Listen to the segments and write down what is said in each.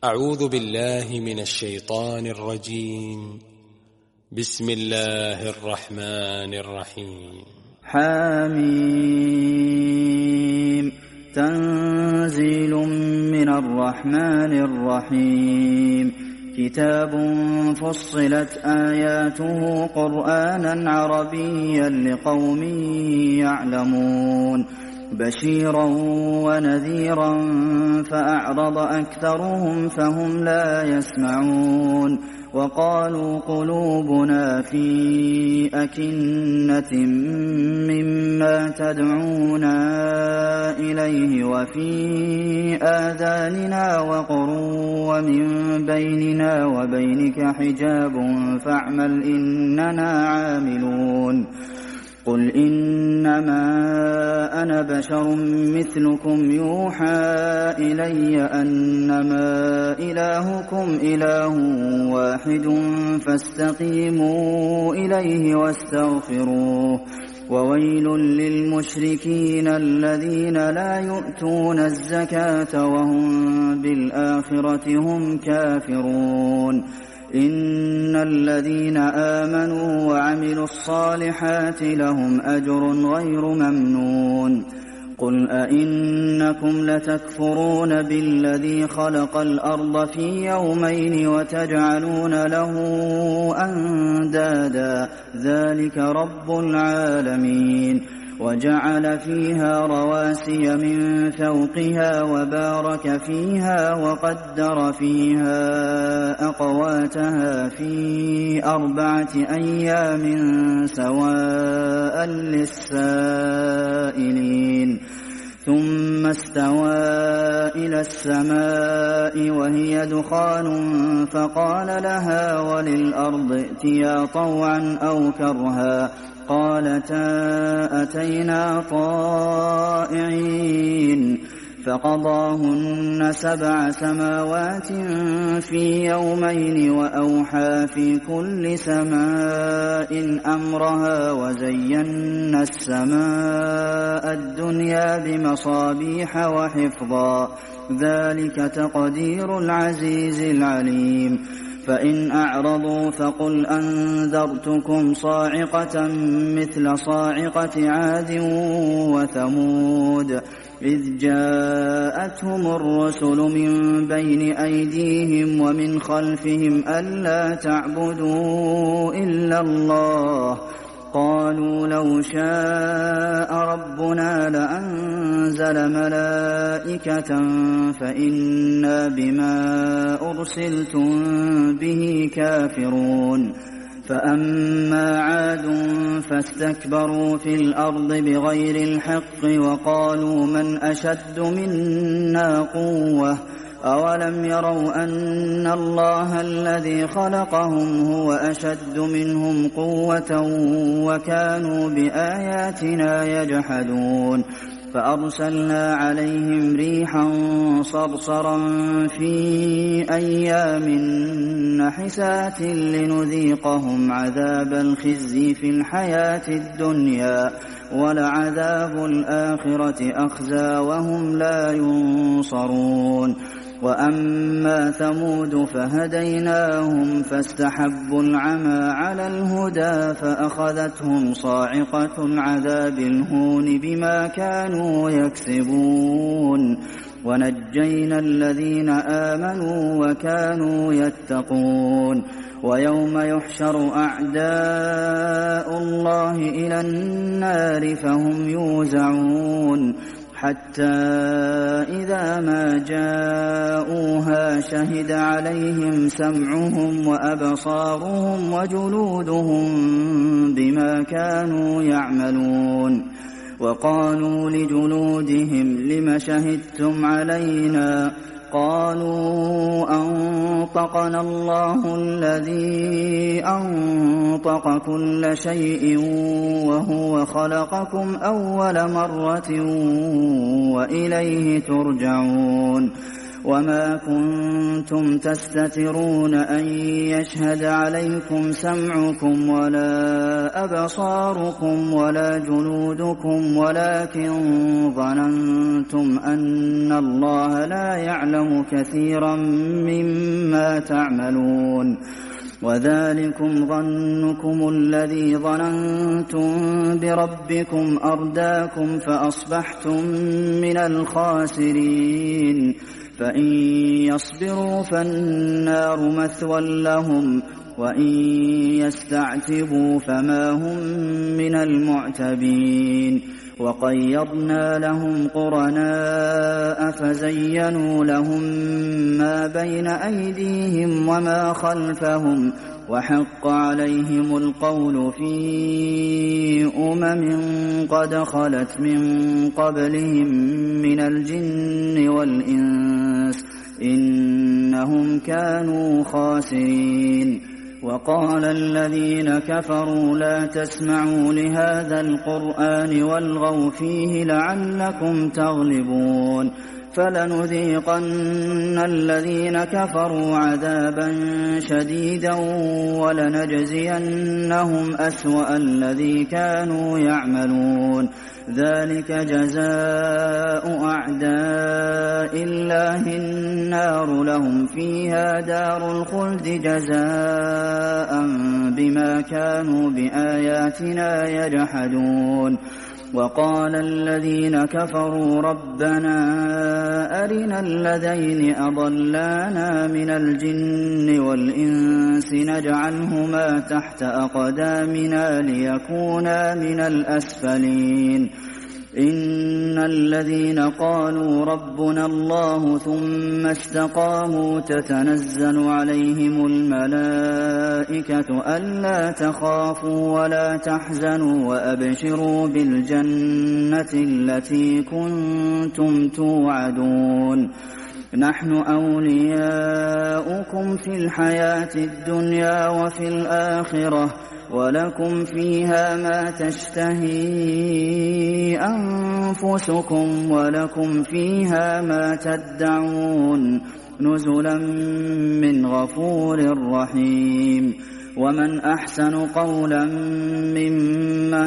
أعوذ بالله من الشيطان الرجيم. بسم الله الرحمن الرحيم. حميم. تنزيل من الرحمن الرحيم. كتاب فصلت آياته قرآنا عربيا لقوم يعلمون بشيرا ونذيرا فأعرض أكثرهم فهم لا يسمعون وقالوا قلوبنا في أكنة مما تدعونا إليه وفي آذاننا وقر ومن بيننا وبينك حجاب فاعمل إننا عاملون قل إنما أنا بشر مثلكم يوحى إلي أنما إلهكم إله واحد فاستقيموا إليه واستغفروه وويل للمشركين الذين لا يؤتون الزكاة وهم بالآخرة هم كافرون إن الذين آمنوا وعملوا الصالحات لهم أجر غير ممنون قل أئنكم لتكفرون بالذي خلق الأرض في يومين وتجعلون له أندادا ذلك رب العالمين وجعل فيها رواسي من فوقها وبارك فيها وقدر فيها أقواتها في 4 أيام سواء للسائلين ثم استوى إلى السماء وهي دخان فقال لها وللأرض ائتيا طوعا أو كرها قالتا أتينا طائعين فقضاهن 7 سماوات في يومين وأوحى في كل سماء أمرها وزينا السماء الدنيا بمصابيح وحفظا ذلك تقدير العزيز العليم فإن أعرضوا فقل أنذرتكم صاعقة مثل صاعقة عاد وثمود إذ جاءتهم الرسل من بين أيديهم ومن خلفهم ألا تعبدوا إلا الله قالوا لو شاء ربنا لأنزل ملائكة فإنا بما أرسلتم به كافرون فأما عاد فاستكبروا في الأرض بغير الحق وقالوا من أشد منا قوة أولم يروا أن الله الذي خلقهم هو أشد منهم قوة وكانوا بآياتنا يجحدون فأرسلنا عليهم ريحا صرصرا في أيام نحسات لنذيقهم عذاب الخزي في الحياة الدنيا ولعذاب الآخرة أخزى وهم لا ينصرون وأما ثمود فهديناهم فاستحبوا العمى على الهدى فأخذتهم صاعقة العذاب الهون بما كانوا يكسبون ونجينا الذين آمنوا وكانوا يتقون ويوم يحشر أعداء الله إلى النار فهم يوزعون حتى إذا ما جاءوها شهد عليهم سمعهم وأبصارهم وجلودهم بما كانوا يعملون وقالوا لجلودهم لم شهدتم علينا قالوا أنطقنا الله الذي أنطق كل شيء وهو خلقكم أول مرة وإليه ترجعون وما كنتم تستترون أن يشهد عليكم سمعكم ولا أبصاركم ولا جلودكم ولكن ظننتم أن الله لا يعلم كثيرا مما تعملون وذلكم ظنكم الذي ظننتم بربكم أرداكم فأصبحتم من الخاسرين فإن يصبروا فالنار مثوى لهم وإن يستعتبوا فما هم من المعتبين وقيضنا لهم قرناء فزينوا لهم ما بين أيديهم وما خلفهم وحق عليهم القول في قد خلت من قبلهم من الجن والإنس إنهم كانوا خاسرين وقال الذين كفروا لا تسمعوا لهذا القرآن والغوا فيه لعلكم تغلبون فلنذيقن الذين كفروا عذابا شديدا ولنجزينهم أسوأ الذي كانوا يعملون ذلك جزاء أعداء الله النار لهم فيها دار الخلد جزاء بما كانوا بآياتنا يجحدون وقال الذين كفروا ربنا أرنا الذين أضلانا من الجن والإنس نجعلهما تحت أقدامنا ليكونا من الأسفلين إن الذين قالوا ربنا الله ثم استقاموا تتنزل عليهم الملائكة ألا تخافوا ولا تحزنوا وأبشروا بالجنة التي كنتم توعدون نحن أولياؤكم في الحياة الدنيا وفي الآخرة ولكم فيها ما تشتهي أنفسكم ولكم فيها ما تدعون نزلا من غفور رحيم ومن أحسن قولا ممن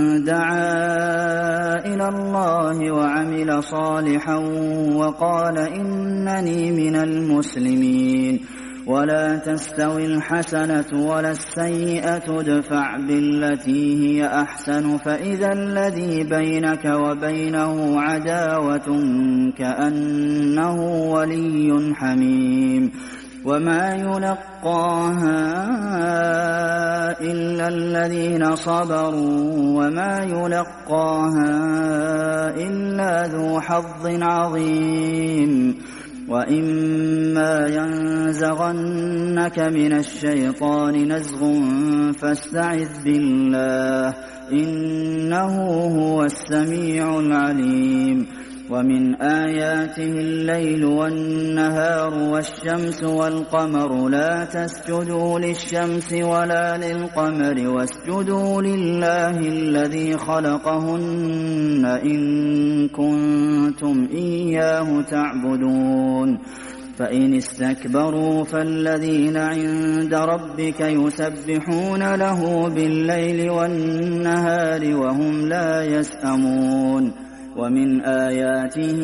دعا إلى الله وعمل صالحا وقال إنني من المسلمين ولا تستوي الحسنة ولا السيئة ادفع بالتي هي أحسن فإذا الذي بينك وبينه عداوة كأنه ولي حميم وما يلقاها إلا الذين صبروا وما يلقاها إلا ذو حظ عظيم وإما ينزغنك من الشيطان نزغ فاستعذ بالله إنه هو السميع العليم ومن آياته الليل والنهار والشمس والقمر لا تسجدوا للشمس ولا للقمر واسجدوا لله الذي خلقهن إن كنتم إياه تعبدون فإن استكبروا فالذين عند ربك يسبحون له بالليل والنهار وهم لا يسأمون ومن آياته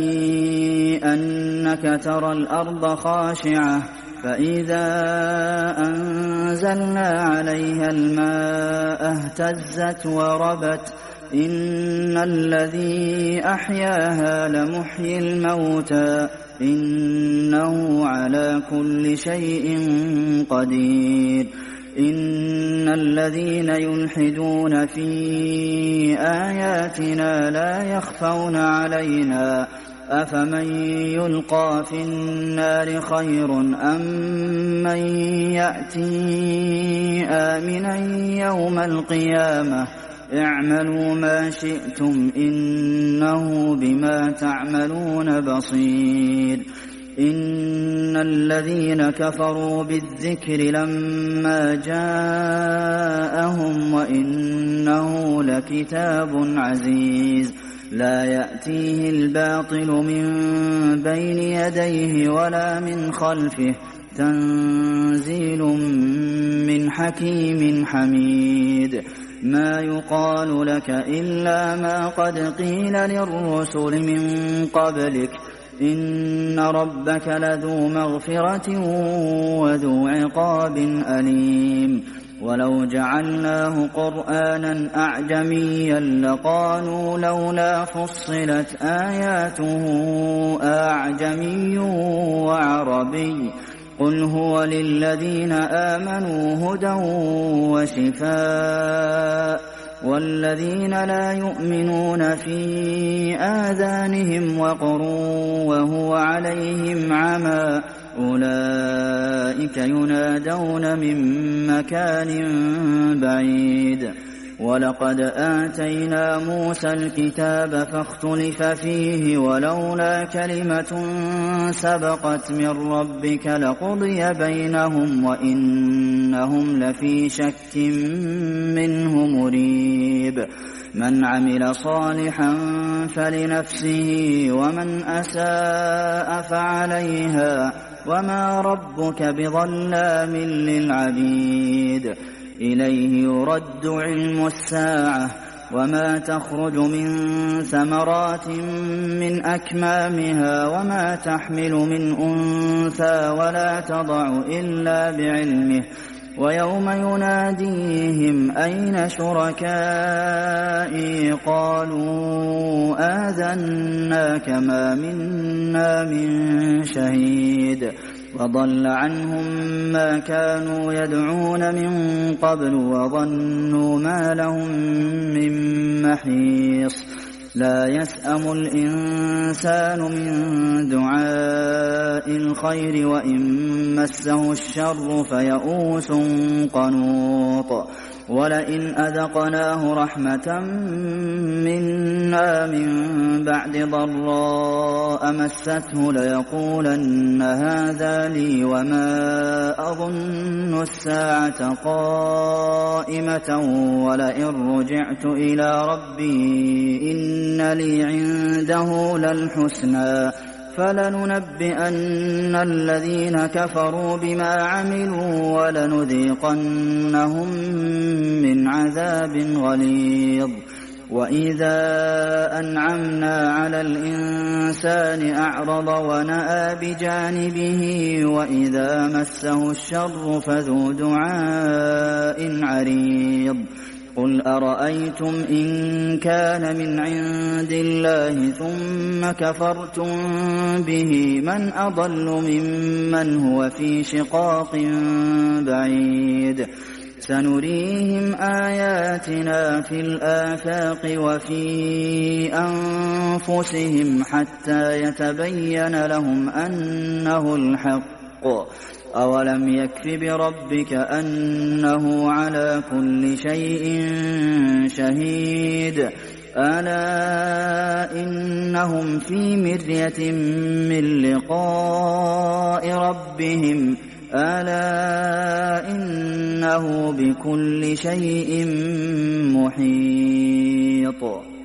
أنك ترى الأرض خاشعة فإذا أنزلنا عليها الماء اهتزت وربت إن الذي أحياها لمحيي الموتى إنه على كل شيء قدير إن الذين يلحدون في آياتنا لا يخفون علينا أفمن يلقى في النار خير أم من يأتي آمنا يوم القيامة اعملوا ما شئتم إنه بما تعملون بصير إن الذين كفروا بالذكر لما جاءهم وإنه لكتاب عزيز لا يأتيه الباطل من بين يديه ولا من خلفه تنزيل من حكيم حميد ما يقال لك إلا ما قد قيل للرسل من قبلك إن ربك لذو مغفرة وذو عقاب أليم ولو جعلناه قرآنا أعجميا لقالوا لولا فصلت آياته أعجمي وعربي قل هو للذين آمنوا هدى وشفاء والذين لا يؤمنون في آذانهم وقر وهو عليهم عمى أولئك ينادون من مكان بعيد ولقد آتينا موسى الكتاب فاختلف فيه ولولا كلمة سبقت من ربك لقضي بينهم وإنهم لفي شك منه مريب من عمل صالحا فلنفسه ومن أساء فعليها وما ربك بظلام للعبيد إليه يرد علم الساعة وما تخرج من ثمرات من أكمامها وما تحمل من أنثى ولا تضع إلا بعلمه ويوم يناديهم أين شركائي قالوا آذناك ما منا من شهيد وضل عنهم ما كانوا يدعون من قبل وظنوا ما لهم من محيص لا يسأم الإنسان من دعاء الخير وإن مسه الشر فيئوس قنوط ولئن أذقناه رحمة منا من بعد ضراء مسته ليقولن هذا لي وما أظن الساعة قائمة ولئن رجعت إلى ربي إن لي عنده للحسنى فلننبئن الذين كفروا بما عملوا ولنذيقنهم من عذاب غليظ وإذا أنعمنا على الإنسان أعرض ونأى بجانبه وإذا مسه الشر فذو دعاء عريض قل أرأيتم إن كان من عند الله ثم كفرتم به من أضل ممن هو في شقاق بعيد سنريهم آياتنا في الآفاق وفي أنفسهم حتى يتبين لهم أنه الحق أولم يكف بربك أنه على كل شيء شهيد ألا إنهم في مرية من لقاء ربهم ألا إنه بكل شيء محيط